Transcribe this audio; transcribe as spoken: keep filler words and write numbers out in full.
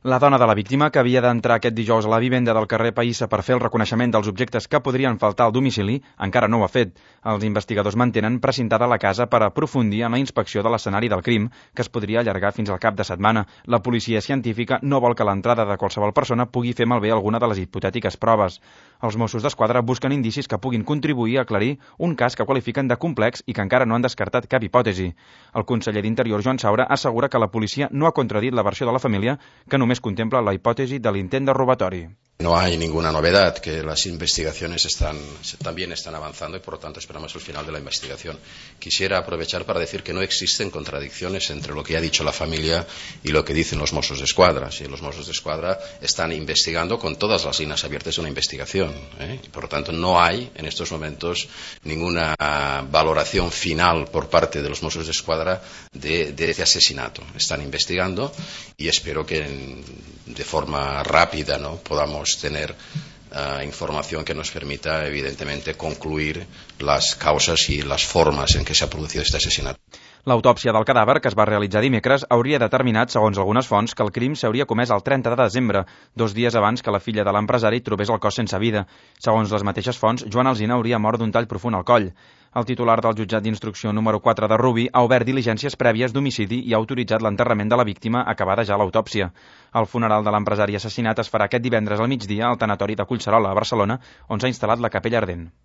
La dona de la víctima, que havia d'entrar aquest dijous a la vivenda del carrer Païssa per fer el reconeixement dels objectes que podrien faltar al domicili, encara no ho ha fet. Els investigadors mantenen precintada la casa per aprofundir en la inspecció de l'escenari del crim, que es podria allargar fins al cap de setmana. La policia científica no vol que l'entrada de qualsevol persona pugui fer malbé alguna de les hipotètiques proves. Els Mossos d'Esquadra busquen indicis que puguin contribuir a aclarir un cas que qualifiquen de complex i que encara no han descartat cap hipòtesi. El conseller d'Interior, Joan Saura, assegura que la policia no ha contradit la versió de la família, que només contempla la hipòtesi de l'intent de robatori. No hay ninguna novedad, que las investigaciones están, también están avanzando y por lo tanto esperamos el final de la investigación. Quisiera aprovechar para decir que no existen contradicciones entre lo que ha dicho la familia y lo que dicen los Mossos d'Esquadra. Si los Mossos d'Esquadra están investigando con todas las líneas abiertas de una investigación, ¿eh? Y por lo tanto no hay en estos momentos ninguna valoración final por parte de los Mossos d'Esquadra de, de este asesinato. Están investigando y espero que en, de forma rápida, ¿no?, podamos tener uh, información que nos permita evidentemente concluir las causas y las formas en que se ha producido este asesinato. L'autòpsia del cadàver, que es va realitzar dimecres, hauria determinat, segons algunes fonts, que el crim s'hauria comès el trenta de desembre, dos dies abans que la filla de l'empresari trobés el cos sense vida. Segons les mateixes fonts, Joan Alsina hauria mort d'un tall profund al coll. El titular del jutjat d'instrucció número quatre de Rubí ha obert diligències prèvies d'homicidi i ha autoritzat l'enterrament de la víctima acabada ja l'autòpsia. El funeral de l'empresari assassinat es farà aquest divendres al migdia al tanatori de Collserola, a Barcelona, on s'ha instal·lat la capella ardent.